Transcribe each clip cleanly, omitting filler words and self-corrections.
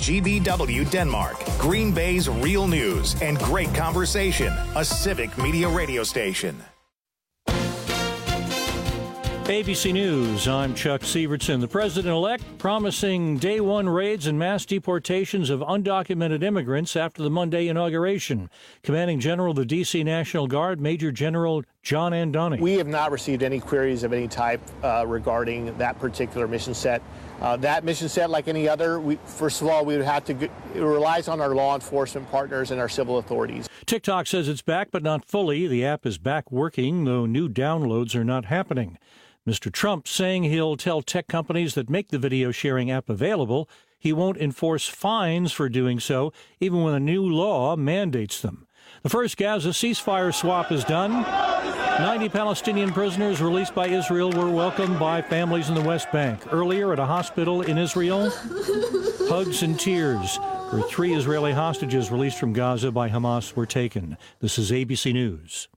GBW Denmark, Green Bay's real news and great conversation. A Civic Media radio station. ABC News, I'm Chuck Sievertson. The president-elect promising day one raids and mass deportations of undocumented immigrants after the Monday inauguration. Commanding General of the D.C. National Guard, Major General John Andoni. We have not received any queries of any type regarding that particular mission set. That mission set, like any other, first of all, we would have to, it relies on our law enforcement partners and our civil authorities. TikTok says it's back, but not fully. The app is back working, though new downloads are not happening. Mr. Trump saying he'll tell tech companies that make the video sharing app available he won't enforce fines for doing so, even when a new law mandates them. The first Gaza ceasefire swap is done. 90 Palestinian prisoners released by Israel were welcomed by families in the West Bank. Earlier at a hospital in Israel, hugs and tears where 3 Israeli hostages released from Gaza by Hamas were taken. This is ABC News.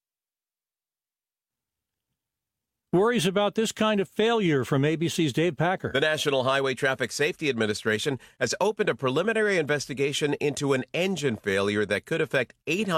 Worries about this kind of failure from ABC's Dave Packer. The National Highway Traffic Safety Administration has opened a preliminary investigation into an engine failure that could affect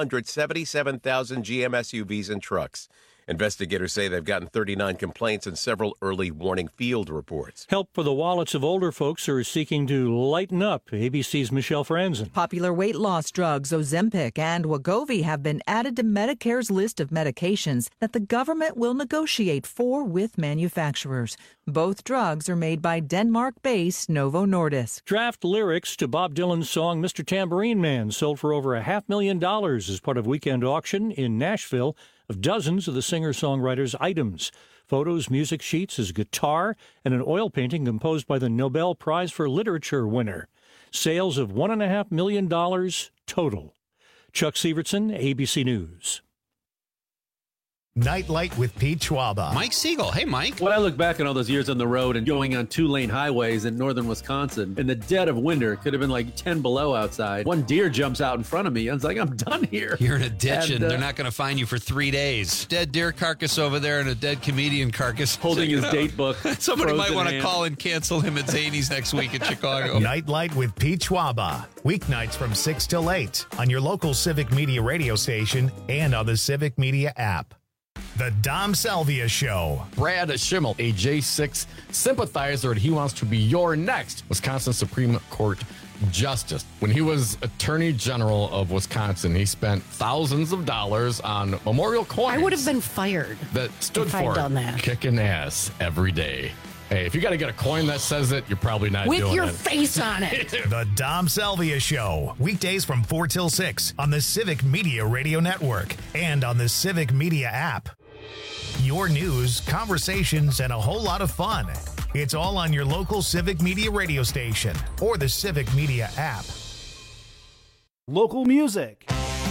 877,000 GM SUVs and trucks. Investigators say they've gotten 39 complaints and several early warning field reports. Help for the wallets of older folks who are seeking to lighten up. ABC's Michelle Franzen. Popular weight loss drugs Ozempic and Wegovy have been added to Medicare's list of medications that the government will negotiate for with manufacturers. Both drugs are made by Denmark-based Novo Nordisk. Draft lyrics to Bob Dylan's song Mr. Tambourine Man sold for over $500,000 as part of weekend auction in Nashville of dozens of the singer-songwriter's items. Photos, music sheets, his guitar, and an oil painting composed by the Nobel Prize for Literature winner. Sales of $1.5 million total. Chuck Sievertson, ABC News. Nightlight with Pete Schwaba. Mike Siegel. Hey, Mike. When I look back on all those years on the road and going on 2-lane highways in northern Wisconsin, in the dead of winter, it could have been like 10 below outside. One deer jumps out in front of me. I was like, I'm done here. You're in a ditch and they're not going to find you for 3 days. Dead deer carcass over there and a dead comedian carcass. Holding his date book. Somebody might want to call and cancel him at Zany's next week in Chicago. Nightlight with Pete Schwaba. Weeknights from 6 till 8 on your local Civic Media radio station and on the Civic Media app. The Dom Salvia Show. Brad Schimmel, a J6 sympathizer, and he wants to be your next Wisconsin Supreme Court Justice. When he was Attorney General of Wisconsin, he spent thousands of dollars on memorial coins. I would have been fired that stood if for I'd done that. Kicking ass every day. Hey, if you got to get a coin that says it, you're probably not doing it. With your face on it. The Dom Salvia Show. Weekdays from 4 till 6 on the Civic Media Radio Network and on the Civic Media app. Your news, conversations, and a whole lot of fun. It's all on your local Civic Media radio station or the Civic Media app. Local music.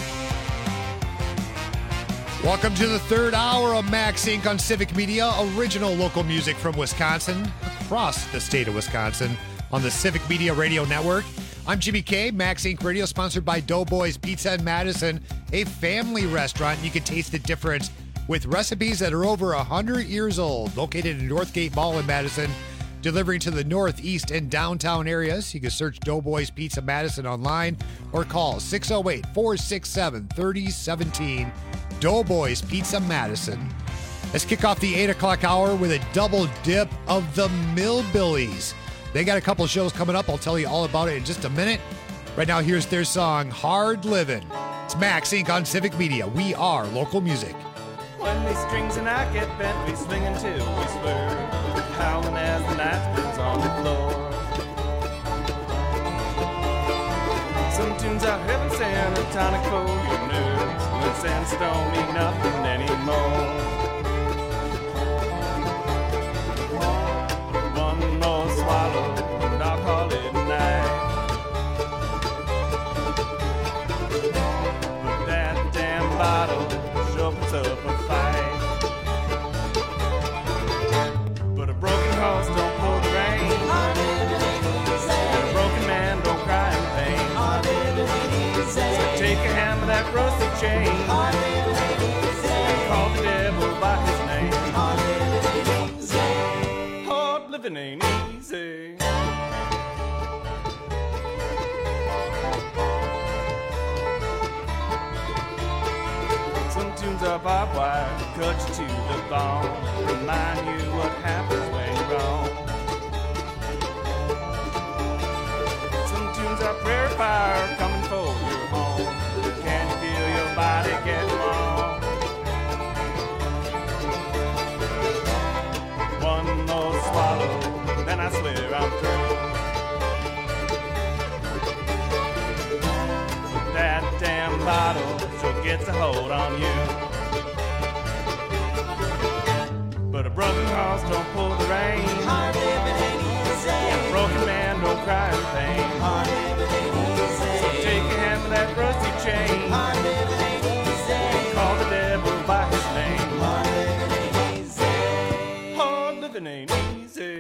Welcome to the third hour of Max Inc. on Civic Media, original local music from Wisconsin, across the state of Wisconsin, on the Civic Media Radio Network. I'm Jimmy K. Max Inc. Radio, sponsored by Doughboys Pizza in Madison, a family restaurant. You can taste the difference with recipes that are over 100 years old, located in Northgate Mall in Madison, delivering to the northeast and downtown areas. You can search Doughboys Pizza Madison online or call 608-467-3017. Doughboys Pizza Madison. Let's kick off the 8 o'clock hour with a double dip of the Millbillies. They got a couple shows coming up. I'll tell you all about it in just a minute. Right now, here's their song, Hard Livin'. It's Max Inc. on Civic Media. We are local music. When these strings and I get bent, we swing until we swerve, howling as the night spins on the floor. Some tunes are heaven sent, a tonic for your nerves, when sense don't mean nothing anymore. One more swallow, and I'll call it a night. But that damn bottle sure puts up a fight. But a broken horse don't pull the rein, and a broken man don't cry in vain. So take a hand with that rusty chain, and call the devil by a barbed wire, cut you to the bone, remind you what happens when you're wrong. Some tunes are prayer fire coming for your home. Can you feel your body get warm? One more swallow, then I swear I'm through. That damn bottle sure gets a hold on you. But a broken horse don't pull the reins. Hard living ain't easy. And a broken man don't cry in pain. Hard living ain't easy. So take a hand with that rusty chain. Hard living ain't easy. And call the devil by his name. Hard living ain't easy. Hard living ain't easy.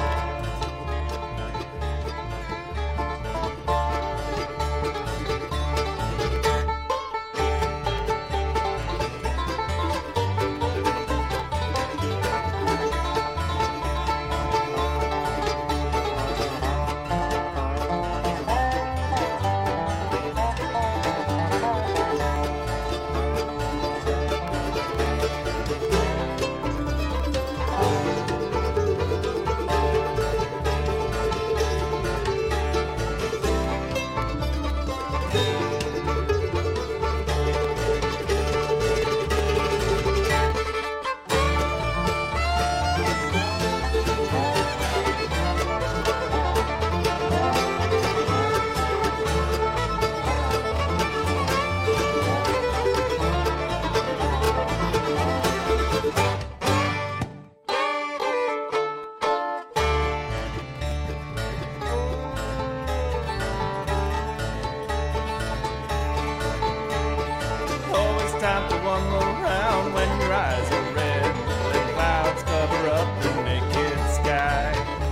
Time for one more round when your eyes are red. The clouds cover up the naked sky.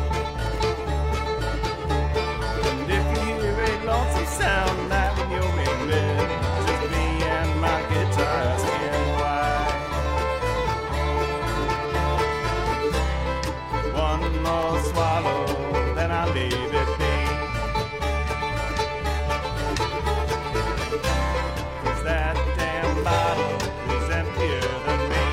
And if you hear a lonesome sound night when you're in bed, just me and my guitar asking why. One more swallow, then I'll leave it be. That damn bottle is emptier than me.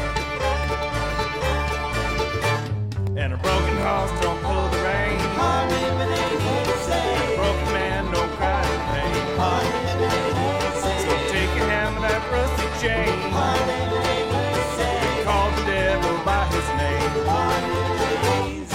And a broken horse don't pull the rein. Hard living ain't easy. And a broken man don't cry in pain. Hard living ain't easy. So take a hand with that rusty chain. Hard living ain't easy. Call the devil by his name. Hard living ain't easy.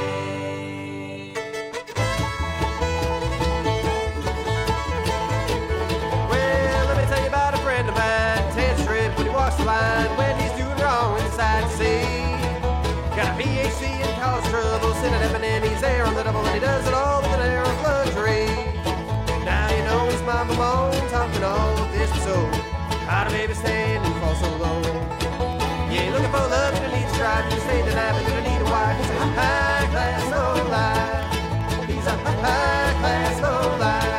When he's doing wrong inside the sea. Got a PhD in cause trouble, sitting at and he's there on the double, and he does it all with an air of luxury. Now you know his mama moans, talking all of this so how do baby stand and fall so low? Yeah, looking for love, you need to strive, you stay the night, but you need a wife. He's a high class low life. He's a high class low life.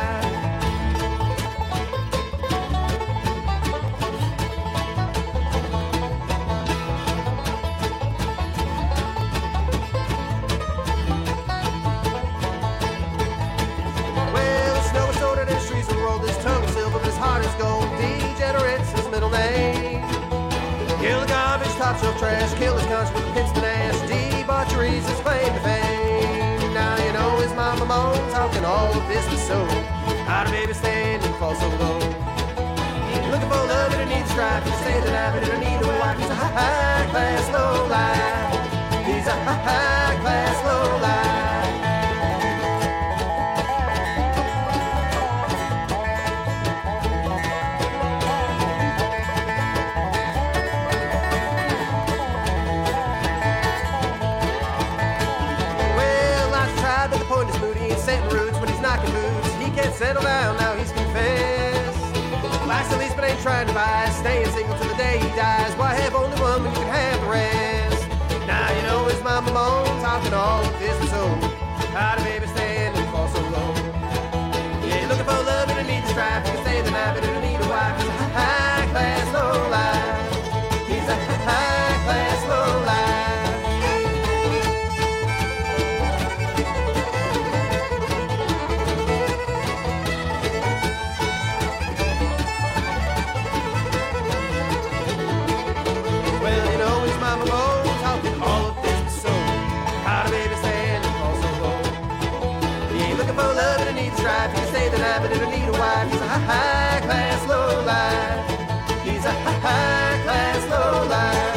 Top shelf trash, kill his conscience with a Princeton ass. Debauchery's his claim to fame. Now you know his mama moans, talking all of this was so. How do baby stand and fall so low? Looking for love and it needs strife. You stay the night, but it'll need a wife. He's a high class low life. He's a high class low life. Settle down, now he's confessed. Life's the least, but ain't trying to buy. Staying single till the day he dies. Why have only one when you can have the rest? Now you know his mama moans, talking all of this and so. How do baby stand and fall so low? Yeah, looking for love and it needs strife. You can stay the night, but it'll need a wife. He's a high class low life. He's a high class low life. strife. You can say that I never need a wife. He's a high class low life. He's a high class low life.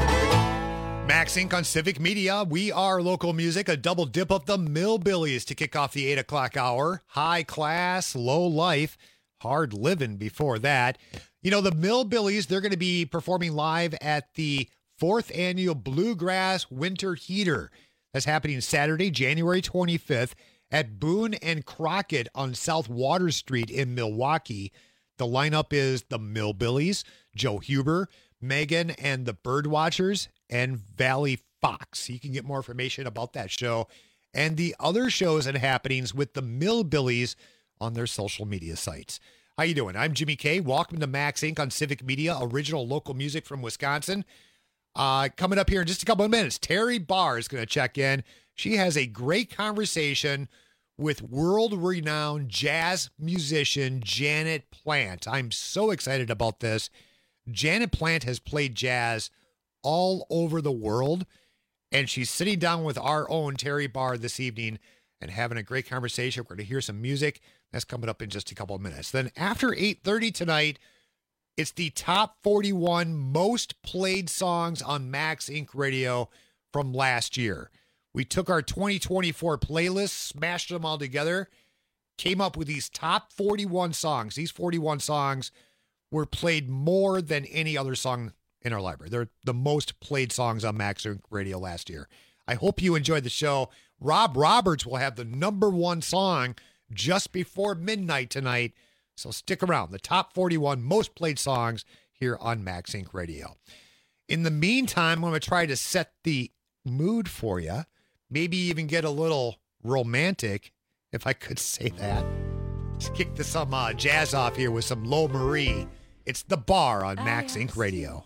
Max Inc. on Civic Media. We are local music, a double dip of the Millbillies to kick off the 8 o'clock hour. High class, low life, hard living before that. You know, the Millbillies, they're going to be performing live at the 4th annual Bluegrass Winter Heater. That's happening Saturday, January 25th at Boone and Crockett on South Water Street in Milwaukee. The lineup is the Millbillies, Joe Huber, Megan and the Birdwatchers, and Valley Fox. You can get more information about that show and the other shows and happenings with the Millbillies on their social media sites. How you doing? I'm Jimmy K. Welcome to Max Inc. on Civic Media, original local music from Wisconsin. Coming up here in just a couple of minutes, Terry Barr is going to check in. She has a great conversation with world-renowned jazz musician Janet Plant. I'm so excited about this. Janet Plant has played jazz all over the world, and she's sitting down with our own Terry Barr this evening and having a great conversation. We're going to hear some music. That's coming up in just a couple of minutes. Then after 8:30 tonight, it's the top 41 most played songs on Max Inc. Radio from last year. We took our 2024 playlist, smashed them all together, came up with these top 41 songs. These 41 songs were played more than any other song in our library. They're the most played songs on Max Inc. Radio last year. I hope you enjoyed the show. Rob Roberts will have the number one song just before midnight tonight. So stick around. The top 41 most played songs here on Max Inc. Radio. In the meantime, I'm going to try to set the mood for you. Maybe even get a little romantic, if I could say that. Let's kick some jazz off here with some Lo Marie. It's The Bar on Max Inc. Radio.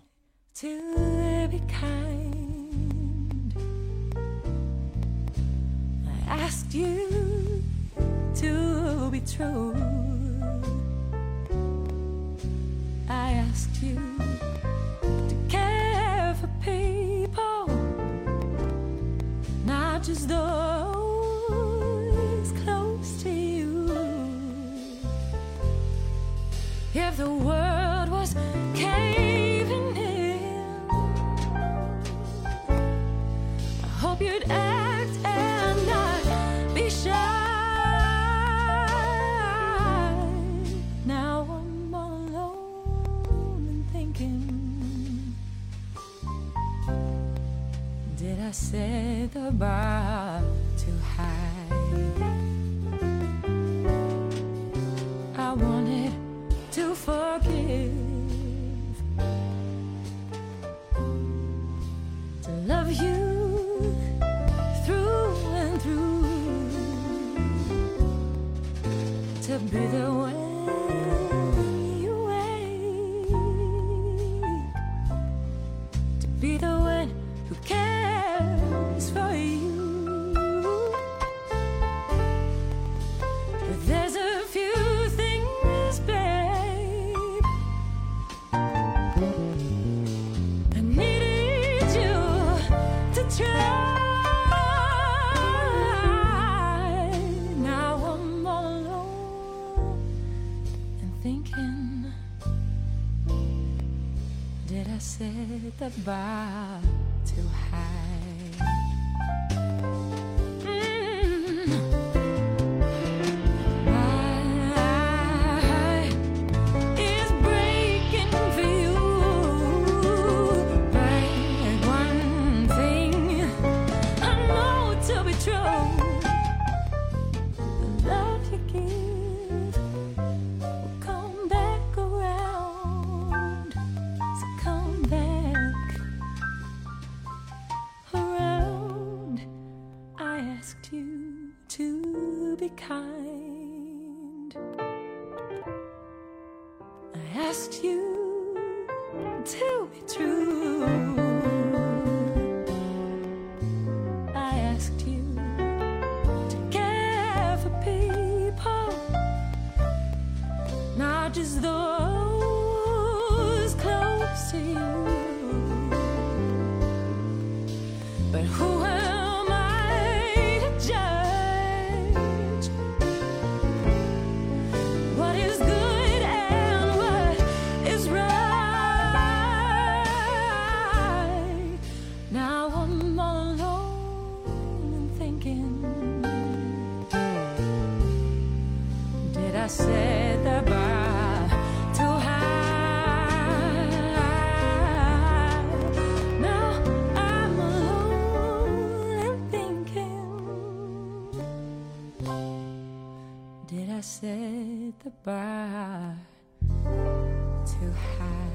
To be kind, I asked you to be true. I asked you to care for people, not just those close to you. If the world was caving in, I hope you'd act and not be shy. Now I'm all alone and thinking, did I set the bar too high? I wanted to forgive, to love you through and through, to be the way you wake, to be the one who cares for you. But there's a few things, babe, I needed you to try. Now I'm all alone and thinking, did I set the bar too high? Kind. I asked you to be true. I asked you to care for people, not just those close to you. But who am I to judge I set the bar too high? Now I'm alone and thinking, did I set the bar too high?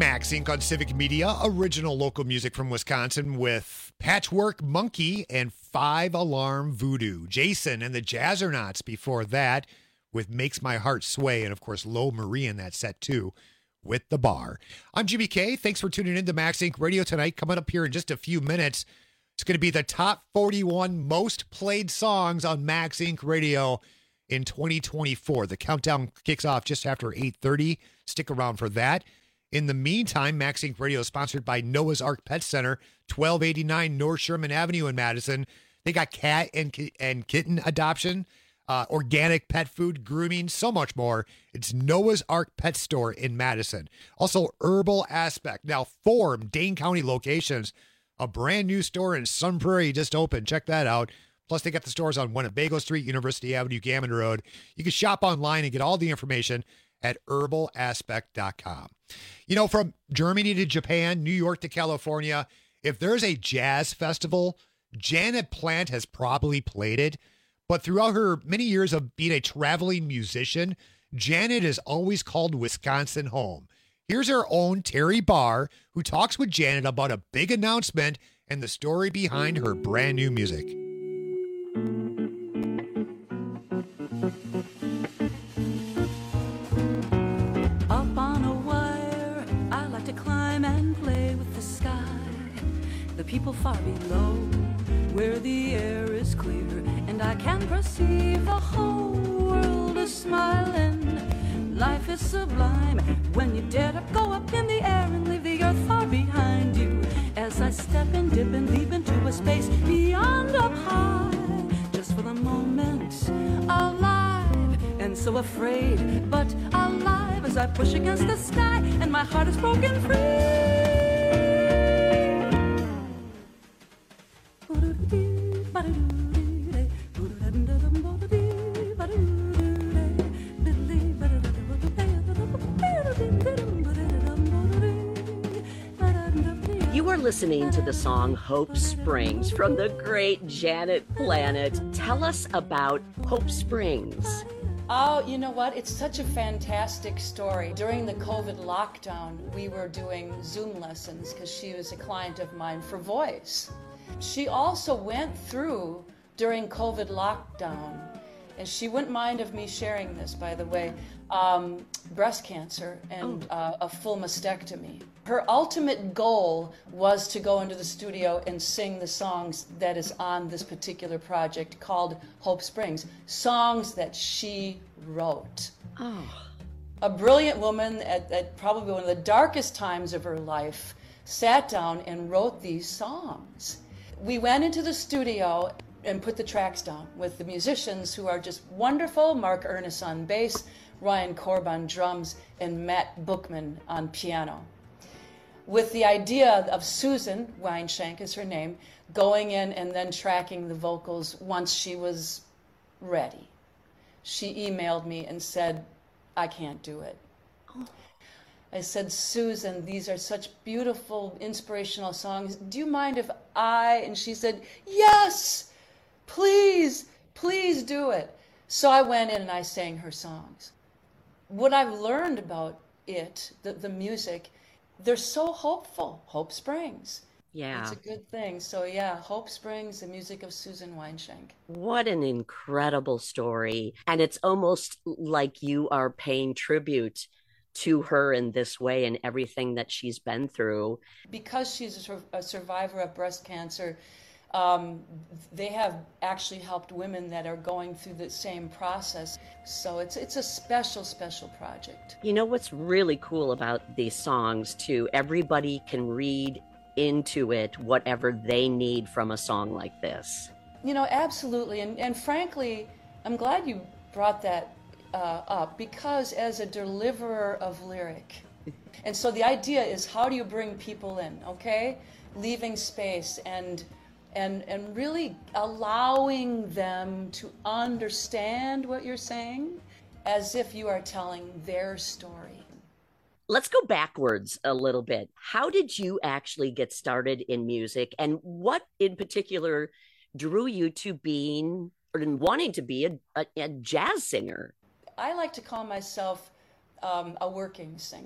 Max Inc. on Civic Media, original local music from Wisconsin with Patchwork Monkey and 5 Alarm Voodoo. Jason and the Jazzernauts before that with Makes My Heart Sway, and of course Lo Marie in that set too with The Bar. I'm Jimmy K. Thanks for tuning in to Max Inc. Radio tonight. Coming up here in just a few minutes, it's going to be the top 41 most played songs on Max Inc. Radio in 2024. The countdown kicks off just after 8:30. Stick around for that. In the meantime, Max Inc. Radio is sponsored by Noah's Ark Pet Center, 1289 North Sherman Avenue in Madison. They got cat and kitten adoption, organic pet food, grooming, so much more. It's Noah's Ark Pet Store in Madison. Also, Herbal Aspect. Now, 4 Dane County locations. A brand new store in Sun Prairie just opened. Check that out. Plus, they got the stores on Winnebago Street, University Avenue, Gammon Road. You can shop online and get all the information at herbalaspect.com. You know, from Germany to Japan, New York to California, if there's a jazz festival, Janet Plant has probably played it. But throughout her many years of being a traveling musician, Janet has always called Wisconsin home. Here's her own Terry Barr, who talks with Janet about a big announcement and the story behind her brand new music. Up on a wire, I like to climb and play with the sky. The people far below, where the air is clear, and I can perceive the whole world is smiling. Life is sublime when you dare to go up in the air and leave the earth far behind you. As I step and dip and leap into a space beyond up high, just for the moment, alive and so afraid, but alive as I push against the sky and my heart is broken free. You are listening to the song Hope Springs from the great Janet Planet. Tell us about Hope Springs. Oh, you know what? It's such a fantastic story. During the COVID lockdown, we were doing Zoom lessons because she was a client of mine for voice. She also went through, during COVID lockdown, and she wouldn't mind of me sharing this, by the way, breast cancer and a full mastectomy. Her ultimate goal was to go into the studio and sing the songs that is on this particular project called Hope Springs, songs that she wrote. Oh. A brilliant woman at probably one of the darkest times of her life sat down and wrote these songs. We went into the studio and put the tracks down with the musicians who are just wonderful. Mark Ernest on bass, Ryan Korb on drums, and Matt Bookman on piano. With the idea of Susan Weinschenk is her name, going in and then tracking the vocals once she was ready. She emailed me and said, I can't do it. I said, Susan, these are such beautiful, inspirational songs. Do you mind if and she said, yes, please, please do it. So I went in and I sang her songs. What I've learned about it, the music, they're so hopeful. Hope Springs. Yeah. It's a good thing. So yeah, Hope Springs, the music of Susan Weinschenk. What an incredible story. And it's almost like you are paying tribute to her in this way and everything that she's been through. Because she's a survivor of breast cancer, they have actually helped women that are going through the same process. So it's a special, special project. You know what's really cool about these songs, too? Everybody can read into it whatever they need from a song like this. You know, absolutely. And frankly, I'm glad you brought that up, because as a deliverer of lyric, and so the idea is, how do you bring people in, okay? Leaving space and really allowing them to understand what you're saying as if you are telling their story. Let's go backwards a little bit. How did you actually get started in music, and what in particular drew you to being or wanting to be a jazz singer? I like to call myself a working singer.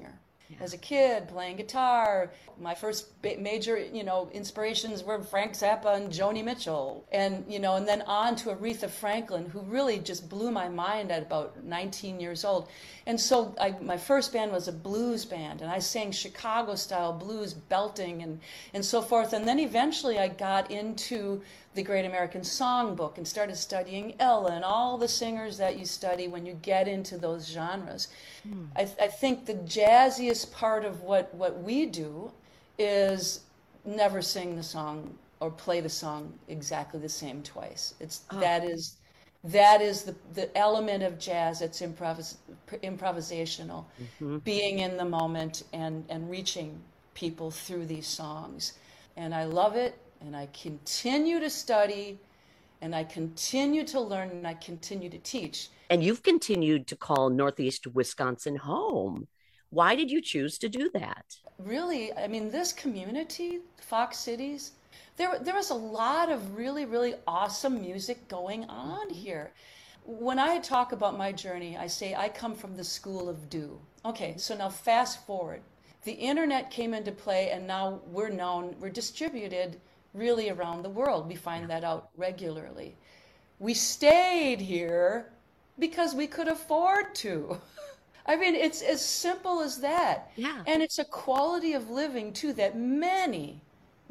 as a kid, playing guitar. My first major, inspirations were Frank Zappa and Joni Mitchell. And, and then on to Aretha Franklin, who really just blew my mind at about 19 years old. And so my first band was a blues band, and I sang Chicago-style blues, belting and so forth. And then eventually I got into the Great American Songbook and started studying Ella and all the singers that you study when you get into those genres. I think the jazziest part of what we do is never sing the song or play the song exactly the same twice. That is the element of jazz. It's improvisational, being in the moment and reaching people through these songs. And I love it, and I continue to study, and I continue to learn, and I continue to teach. And you've continued to call Northeast Wisconsin home. Why did you choose to do that? Really, this community, Fox Cities, there was a lot of really, really awesome music going on here. When I talk about my journey, I say I come from the school of do. Okay, so now fast forward. The internet came into play, and now we're distributed really around the world. We find that out regularly. We stayed here because we could afford to. It's as simple as that. Yeah. And it's a quality of living, too, that many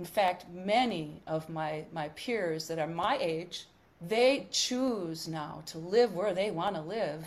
of my peers that are my age, they choose now to live where they want to live.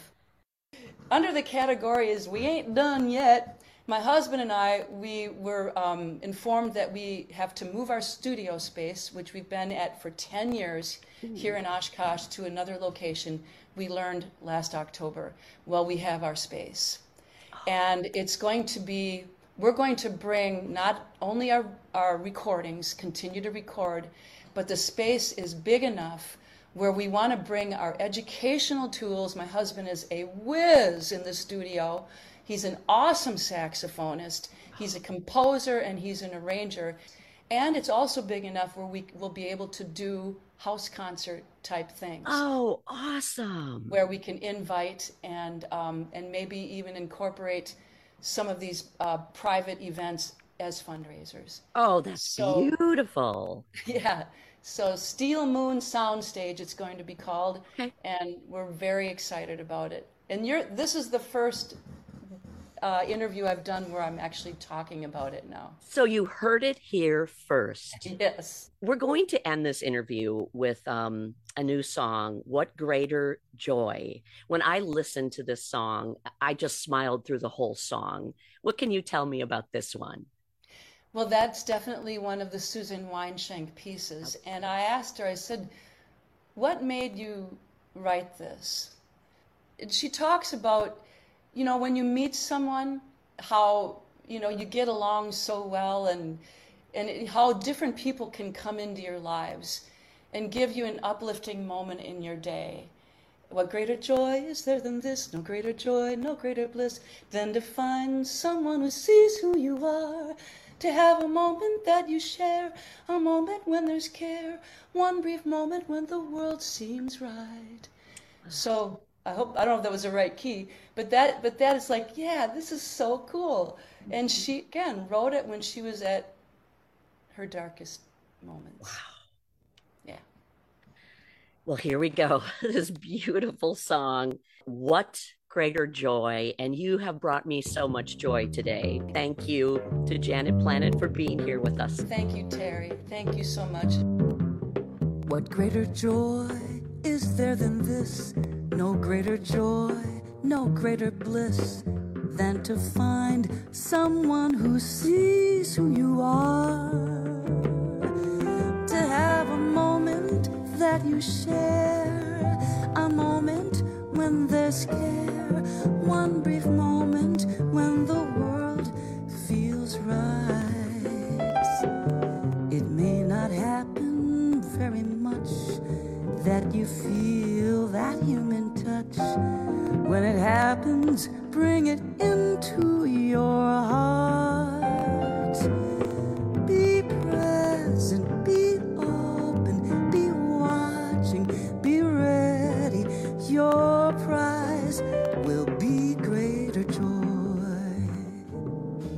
Under the category is we ain't done yet. My husband and I, we were informed that we have to move our studio space, which we've been at for 10 years here in Oshkosh, to another location. We learned last October. Well, we have our space. And it's going to be, we're going to bring not only our recordings, continue to record, but the space is big enough where we want to bring our educational tools. My husband is a whiz in the studio. He's an awesome saxophonist. He's a composer, and he's an arranger. And it's also big enough where we will be able to do house concert type things. Oh, awesome. Where we can invite and maybe even incorporate some of these private events as fundraisers. Oh, that's beautiful. Yeah. So Steel Moon Soundstage, it's going to be called. Okay. And we're very excited about it. And this is the first interview I've done where I'm actually talking about it now. So you heard it here first. Yes. We're going to end this interview with a new song, What Greater Joy. When I listened to this song, I just smiled through the whole song. What can you tell me about this one? Well, that's definitely one of the Susan Weinschenk pieces. And I asked her, I said, what made you write this? And she talks about, when you meet someone, how, you get along so well, and how different people can come into your lives and give you an uplifting moment in your day. What greater joy is there than this? No greater joy, no greater bliss than to find someone who sees who you are. To have a moment that you share, a moment when there's care, one brief moment when the world seems right. So I don't know if that was the right key, but that is like, yeah, this is so cool. And she, again, wrote it when she was at her darkest moments. Wow. Yeah. Well, here we go. This beautiful song, What Greater Joy. And you have brought me so much joy today. Thank you to Janet Planet for being here with us. Thank you, Terry. Thank you so much. What greater joy is there than this? No greater joy, no greater bliss than to find someone who sees who you are. To have a moment that you share, a moment when there's care, one brief moment when the world feels right. It may not happen very much that you feel that human touch. When it happens, bring it into your heart. Be present, be open, be watching, be ready. Your prize will be greater joy.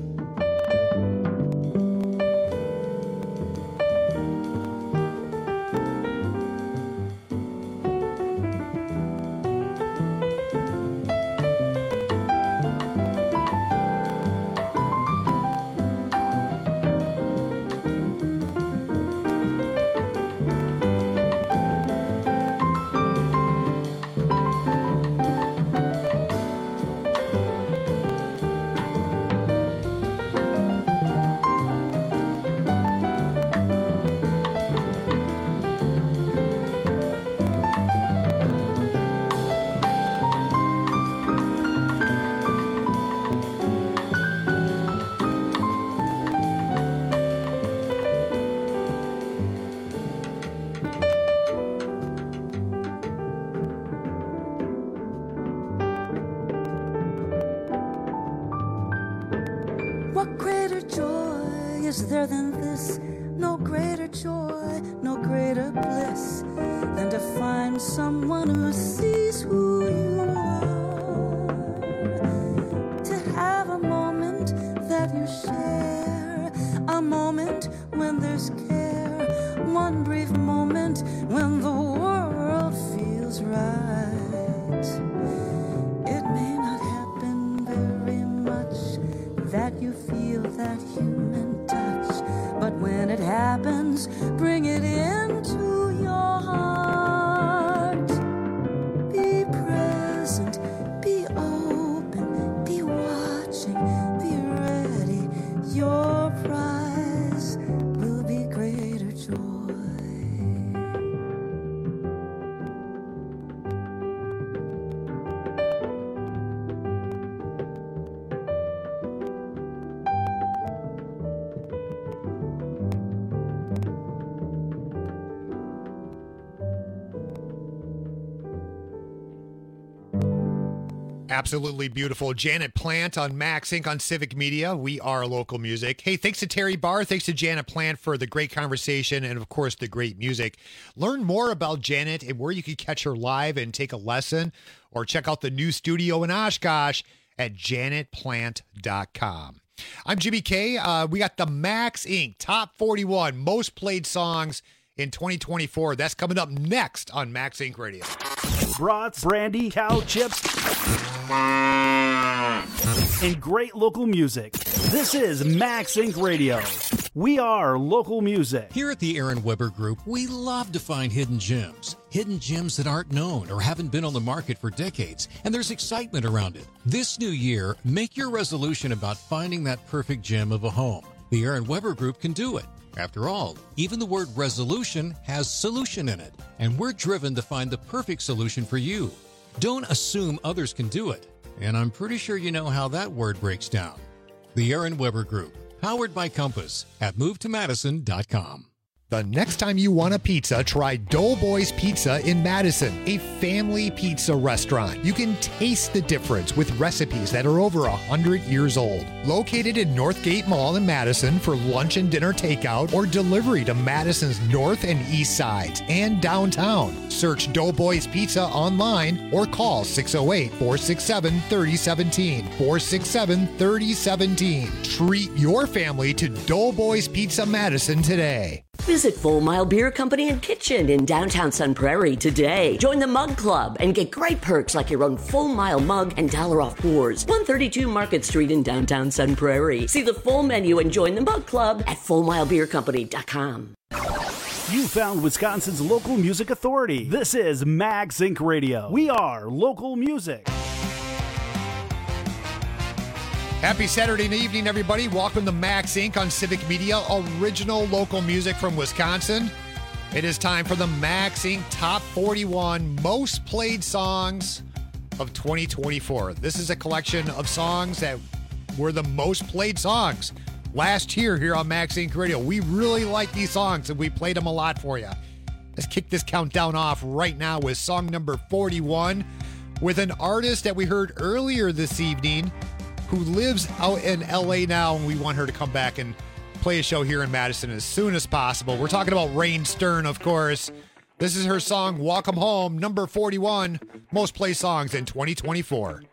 What greater joy is there than this? No greater joy, no greater bliss than to find someone who sees who you are. To have a moment that you share, a moment when there's care, one brief moment when the world feels right. It may not happen very much that you feel that human touch, but when it happens, bring it into your heart. Be present, be open, be watching, be ready. Your prize will be greater joy. Absolutely beautiful. Janet Plant on Max Inc. on Civic Media. We are local music. Hey, thanks to Terry Barr. Thanks to Janet Plant for the great conversation and, of course, the great music. Learn more about Janet and where you can catch her live and take a lesson, or check out the new studio in Oshkosh at janetplant.com. I'm Jimmy K. We got the Max Inc. Top 41 most played songs in 2024. That's coming up next on Max Inc. Radio. Brats, brandy, cow chips, and great local music. This is Max Inc. Radio. We are local music. Here at the Aaron Weber Group, we love to find hidden gems that aren't known or haven't been on the market for decades, and there's excitement around it. This new year, make your resolution about finding that perfect gem of a home. The Aaron Weber Group can do it. After all, even the word resolution has solution in it, and we're driven to find the perfect solution for you. Don't assume others can do it, and I'm pretty sure you know how that word breaks down. The Aaron Weber Group, powered by Compass at movetomadison.com. The next time you want a pizza, try Doughboys Pizza in Madison, a family pizza restaurant. You can taste the difference with recipes that are over 100 years old. Located in Northgate Mall in Madison for lunch and dinner takeout or delivery to Madison's north and east sides and downtown. Search Doughboys Pizza online or call 608-467-3017. 467-3017. Treat your family to Doughboys Pizza Madison today. Visit Full Mile Beer Company and Kitchen in downtown Sun Prairie today. Join the Mug Club and get great perks like your own Full Mile mug and $1 off pours. 132 Market Street in downtown Sun Prairie. See the full menu and join the Mug Club at FullMileBeerCompany.com. You found Wisconsin's local music authority. This is Max Inc. Radio. We are local music. Happy Saturday evening, everybody. Welcome to Max Inc. on Civic Media, original local music from Wisconsin. It is time for the Max Inc. Top 41 most played songs of 2024. This is a collection of songs that were the most played songs last year here on Max Inc. Radio. We really like these songs, and we played them a lot for you. Let's kick this countdown off right now with song number 41 with an artist that we heard earlier this evening who lives out in L.A. now, and we want her to come back and play a show here in Madison as soon as possible. We're talking about Rain Stern, of course. This is her song, Welcome Home, number 41, most played songs in 2024.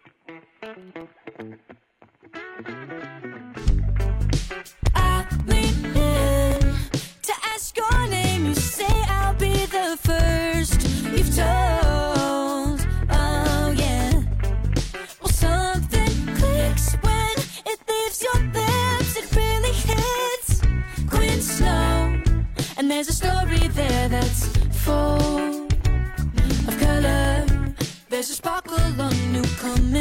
I lean in to ask your name. You say I'll be the first you've told. Oh, yeah. Well, something clicks when it leaves your lips. It really hits Queen Snow. And there's a story there that's full of color. There's a sparkle on new coming.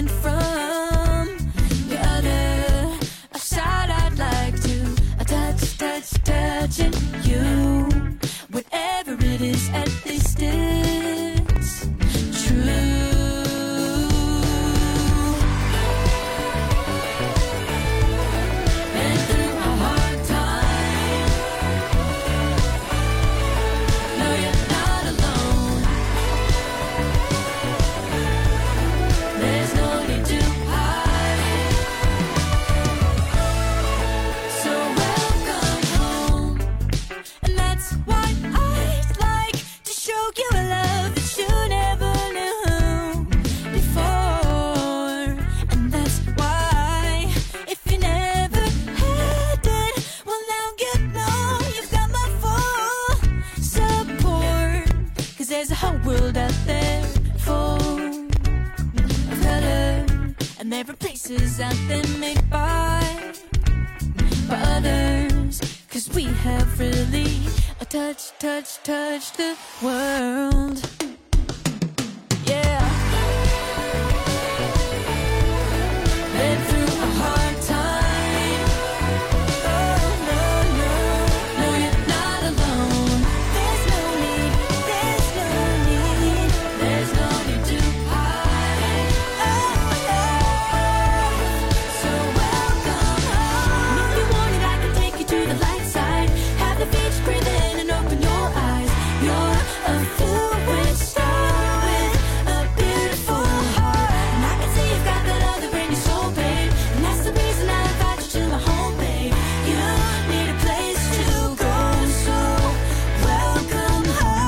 that they're full of color, and there are places out there made by others, 'cause we have really touched the world. Yeah. Been through a hard time. Oh, no, you're not alone. There's no need to hide. So welcome home. If you want it, I can take you to the light side. Have the beach, breathe in and open your eyes. You're a fluid star with a beautiful heart, and I can see you've got that other in your soul, babe. And that's the reason I invite you to my home, babe. You need a place to go, so welcome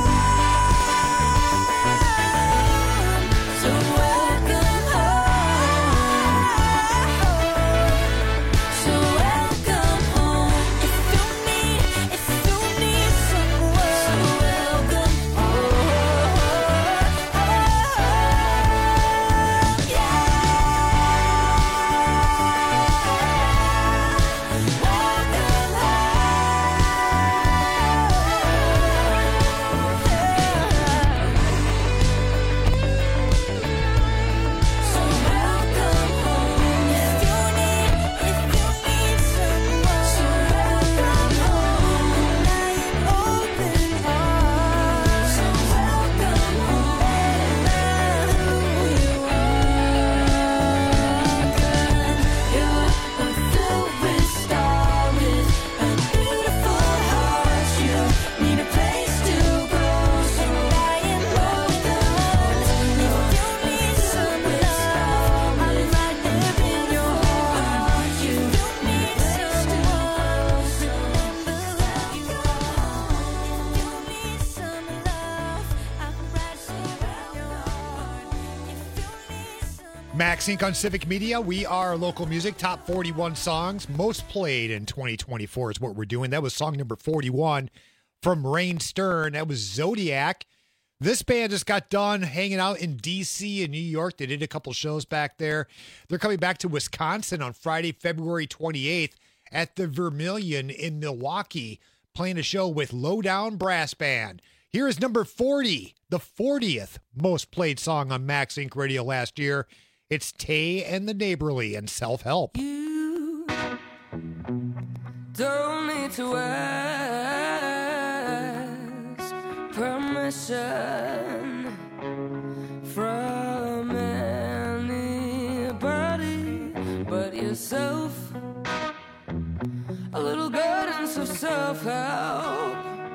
home. So welcome home. So welcome home. If you need someone, so welcome Max Inc. on Civic Media. We are local music. Top 41 songs most played in 2024 is what we're doing. That was song number 41 from Rain Stern. That was Zodiac. This band just got done hanging out in D.C. and New York. They did a couple shows back there. They're coming back to Wisconsin on Friday, February 28th at the Vermilion in Milwaukee, playing a show with Lowdown Brass Band. Here is number 40, the 40th most played song on Max Inc. Radio last year. It's Tay and the Neighborly and Self-Help. You don't need to ask permission from anybody but yourself. A little guidance of self-help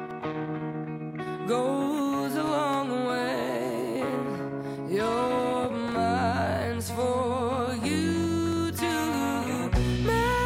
goes a long way. Your mind's for you to make.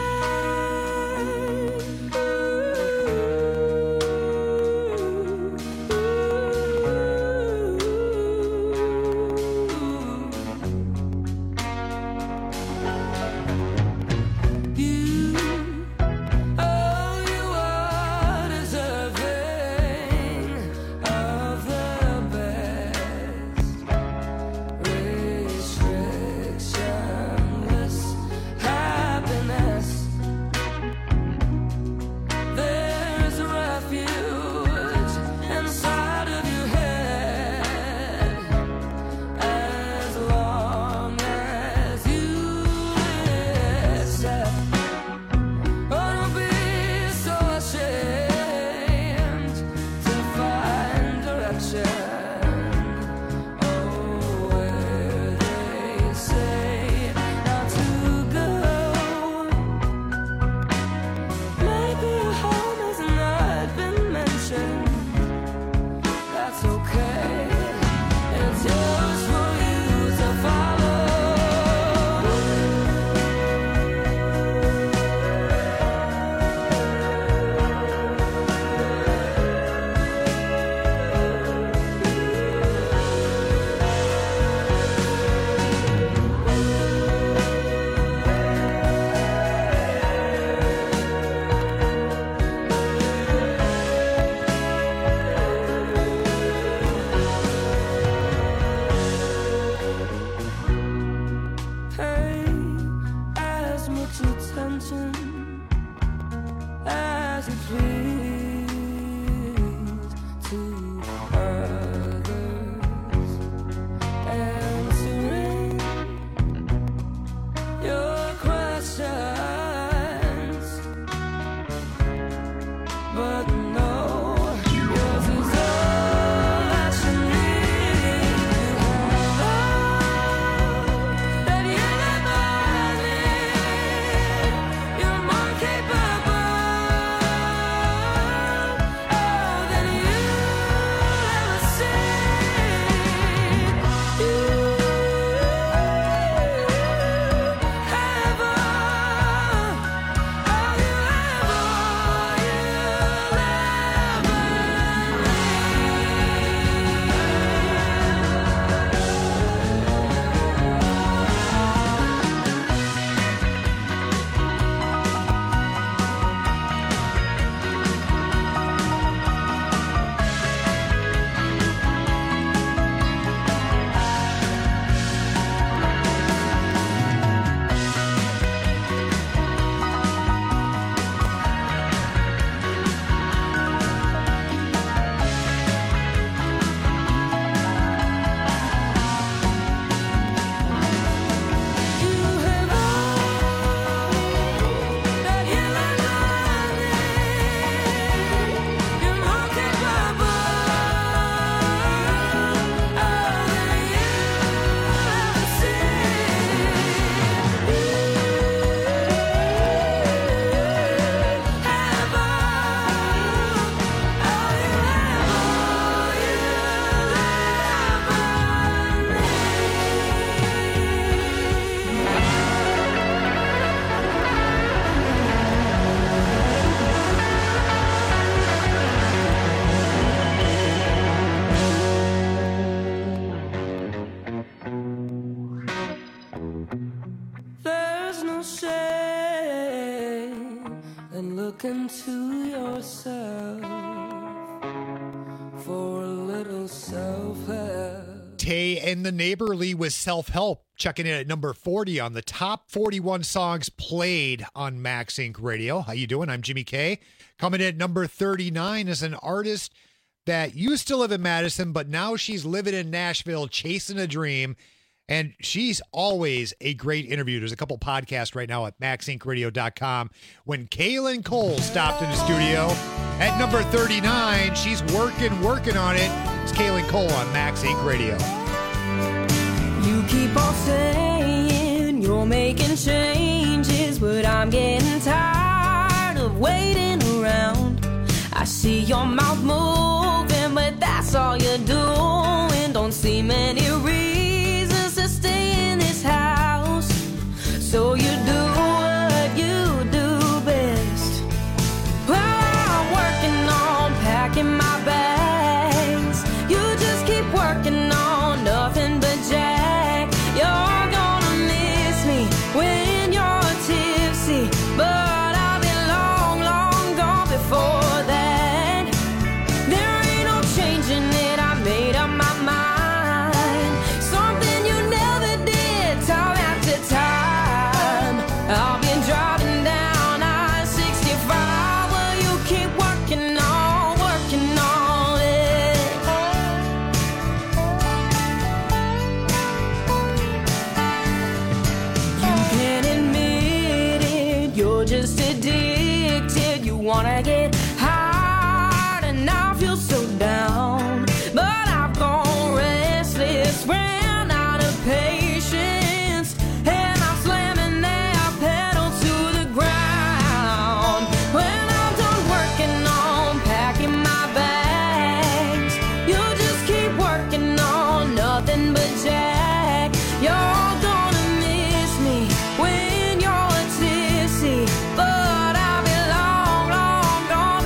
You, oh, you are deserving of the best. Restriction Wisconsin as he pleased to others, answering your questions, but no, yours is all that you need. That you never need. You're more capable than you ever seen. You have all you There's no shame in looking to yourself for a little self-help. Tay and the Neighborly with Self-Help, checking in at number 40 on the top 41 songs played on Max Inc. Radio. How you doing? I'm Jimmy K. Coming in at number 39 is an artist that used to live in Madison, but now she's living in Nashville, chasing a dream. And she's always a great interview. There's a couple podcasts right now at maxincradio.com. When Kaylin Cole stopped in the studio at number 39, she's working on it. It's Kaylin Cole on Max Inc. Radio. You keep on saying you're making changes, but I'm getting tired of waiting around. I see your mouth moving, but that's all you're doing. Don't see many reasons to stay in this house, so you do what you do best. Well, I'm working on packing my bags. You just keep working on nothing but jack. You're gonna miss me when you're tipsy, but I'll be long, long gone before that. There ain't no changing it, I made up my mind. Something you never did, time after time. I'll be driving down I-65 while you keep working on it. You can't admit it, you're just addicted. You wanna get high and now feel so down. But I've gone restless, ran out of patience, and I'm slamming that pedal to the ground. When I'm done working on packing my bags, you just keep working on nothing but jack. You're gonna miss me when you're tipsy, but I'll be long, long gone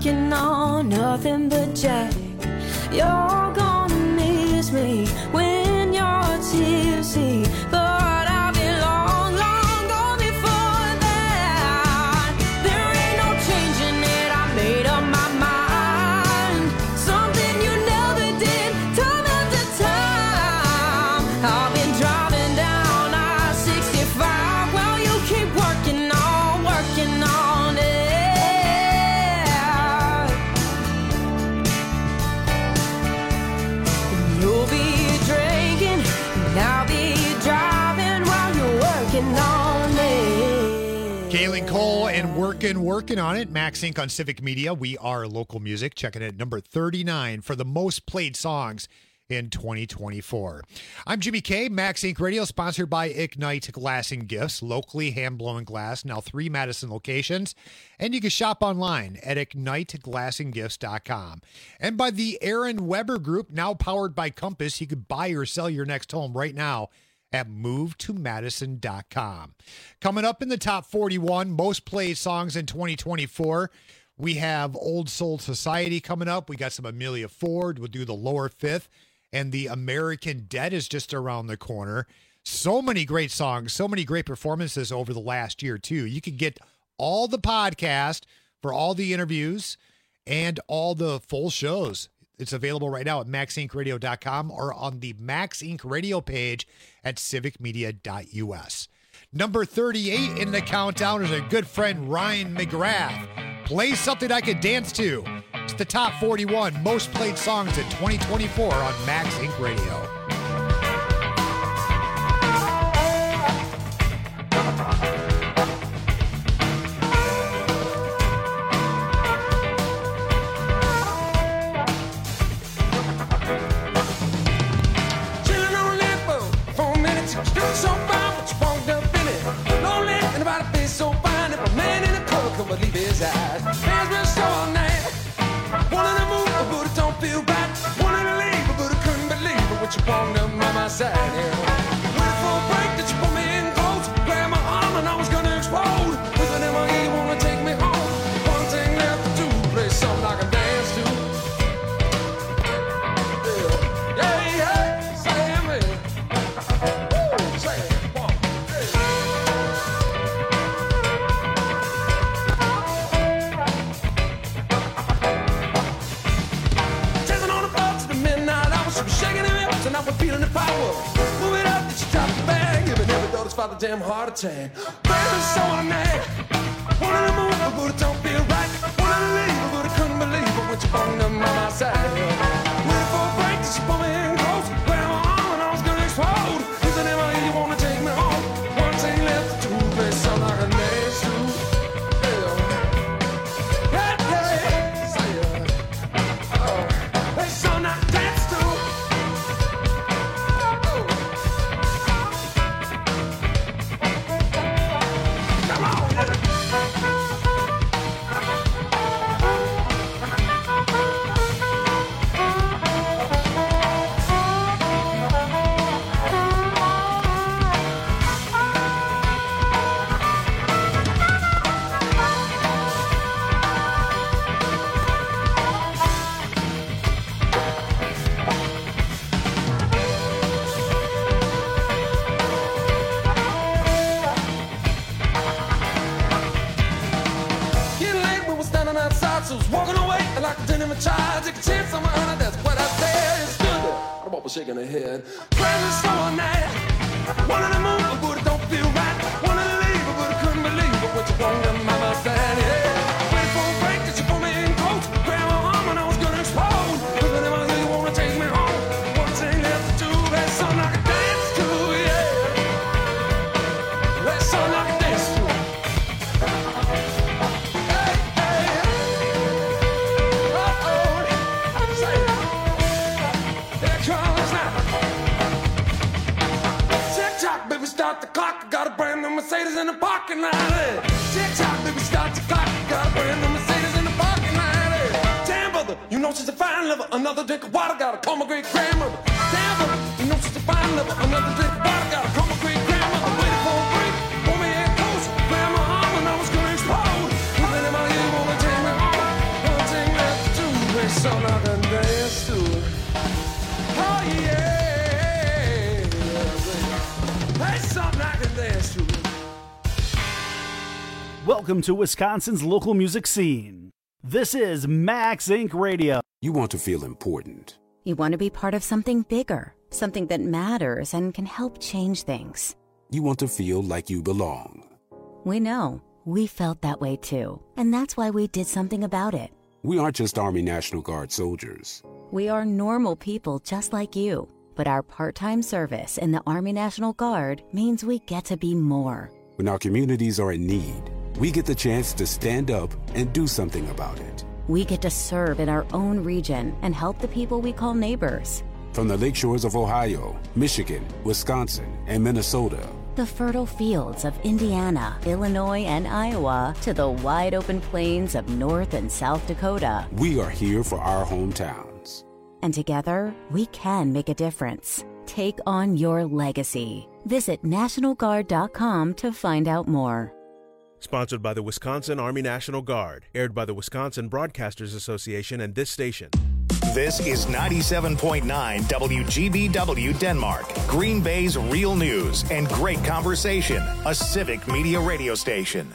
working on nothing but Jack. You're gonna miss me when you're tipsy, but I'll be long, long gone before that. There ain't no changing it, I made up my mind. Something you never did, time after time. I've been driving down I-65 while you keep working on it. You'll be drinking, and I'll be driving while you're working on it. Galen Cole and working on it. Max Inc. on Civic Media. We are local music. Checking at number 39 for the most played songs in 2024. I'm Jimmy K. Max Inc. Radio, sponsored by Ignite Glass and Gifts, locally hand-blown glass, now 3 Madison locations. And you can shop online at IgniteGlassandGifts.com. And by the Aaron Weber Group, now powered by Compass. You could buy or sell your next home right now at MoveToMadison.com. Coming up in the top 41 most played songs in 2024, we have Old Soul Society coming up. We got some Amelia Ford. We'll do the Lower Fifth. And the American Dead is just around the corner. So many great songs, so many great performances over the last year, too. You can get all the podcast for all the interviews and all the full shows. It's available right now at maxincradio.com or on the Max Inc. radio page at civicmedia.us. Number 38 in the countdown is our good friend Ryan McGrath. Play something I could dance to. It's the top 41 most played songs in 2024 on Max Inc. Radio. Chilling on a limbo for a minute. Still so fine, but you walked up in it. Lonely and about a face so fine. If a man in a color could believe his eyes. Hands been so all night. Wanted to move, but it don't feel right. Wanted to leave, but I couldn't believe it. What you walked up by my side, yeah. Waiting for a break that you put me in close. Grabbed my arm and I was gonna explode. Looking at my ear, you wanna take me home. One thing left to do, play something I can dance to. Yeah, yeah, say me. Woo, say it, one, Dancing on the floor to the midnight hour. She was shaking her hips and I was feeling the power. Move it up, did she drop the bag? Even never thought it's about the damn heart attack. Baby, so I'm mad. Wanted to move, but it don't feel right. Wanted to leave, but I couldn't believe it. When you walked up by my side. Waiting for a break, did she pull me in close? Grabbed my arm and I was gonna explode. Isn't it my ear, you wanna take me home? One thing left to do, play something I can dance to. Yeah, yeah, say it. Play something I can dance to. Come on. Getting late, we were standing outside, so I was walking away like I didn't even try. Take a chance on my honor, that's what I said. Stood there, the ball was shaking her head. Crazy so all night. Wanted to move, but it don't feel right. Wanted to leave, but I couldn't believe it. What you walked up by my side, yeah. Waiting for a break, did you pull me in close? Grabbed my arm and I was gonna explode. Looking at my ear, you wanna take me home? One thing left to do, that's something I can dance to, yeah. That's something I can dance to. Start the clock, got a brand new Mercedes in the parking lot. Tick-tock, baby, start the clock, got a brand new Mercedes in the parking lot. Damn, brother, you know she's a fine lover. Another drink of water, gotta call my great grandmother. Damn, brother, you know she's a fine lover. Another drink of water, gotta call my great grandmother. Waiting for a break, pull me in close, grab my arm and I was gonna explode. Looking at my ear, wanna take me home. Welcome to Wisconsin's local music scene. This is Max Inc. Radio. You want to feel important. You want to be part of something bigger, something that matters and can help change things. You want to feel like you belong. We know. We felt that way too. And that's why we did something about it. We aren't just Army National Guard soldiers. We are normal people just like you. But our part-time service in the Army National Guard means we get to be more. When our communities are in need, we get the chance to stand up and do something about it. We get to serve in our own region and help the people we call neighbors. From the lakeshores of Ohio, Michigan, Wisconsin, and Minnesota, the fertile fields of Indiana, Illinois, and Iowa, to the wide open plains of North and South Dakota, we are here for our hometowns. And together, we can make a difference. Take on your legacy. Visit NationalGuard.com to find out more. Sponsored by the Wisconsin Army National Guard. Aired by the Wisconsin Broadcasters Association and this station. This is 97.9 WGBW Denmark, Green Bay's real news and great conversation, a civic media radio station.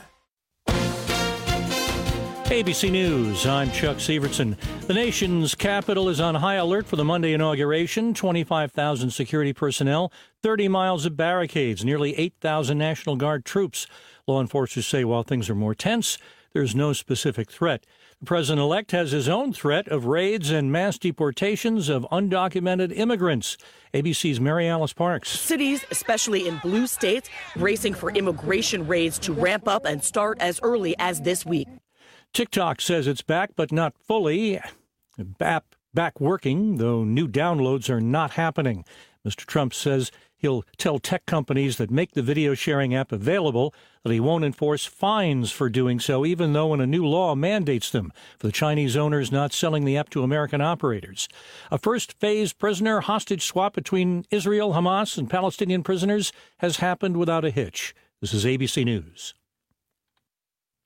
ABC News, I'm Chuck Severson. The nation's capital is on high alert for the Monday inauguration. 25,000 security personnel, 30 miles of barricades, nearly 8,000 National Guard troops. Law enforcers say while things are more tense, there's no specific threat. The president-elect has his own threat of raids and mass deportations of undocumented immigrants. ABC's Mary Alice Parks. Cities, especially in blue states, bracing for immigration raids to ramp up and start as early as this week. TikTok says it's back, but not fully. Back working, though new downloads are not happening. Mr. Trump says he'll tell tech companies that make the video sharing app available that he won't enforce fines for doing so, even though a new law mandates them for the Chinese owners not selling the app to American operators. A first-phase prisoner hostage swap between Israel, Hamas, and Palestinian prisoners has happened without a hitch. This is ABC News.